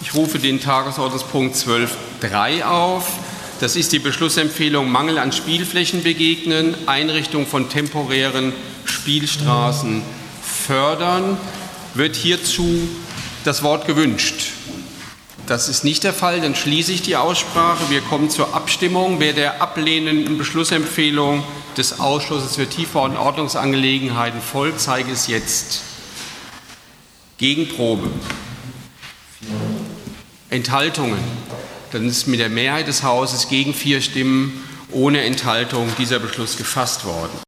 Ich rufe den Tagesordnungspunkt 12.3 auf. Das ist die Beschlussempfehlung Mangel an Spielflächen begegnen, Einrichtung von temporären Spielstraßen fördern. Wird hierzu das Wort gewünscht? Das ist nicht der Fall, dann schließe ich die Aussprache. Wir kommen zur Abstimmung. Wer der ablehnenden Beschlussempfehlung des Ausschusses für Tiefe- und Ordnungsangelegenheiten folgt, zeige es jetzt. Gegenprobe. Enthaltungen. Dann ist mit der Mehrheit des Hauses gegen 4 Stimmen ohne Enthaltung dieser Beschluss gefasst worden.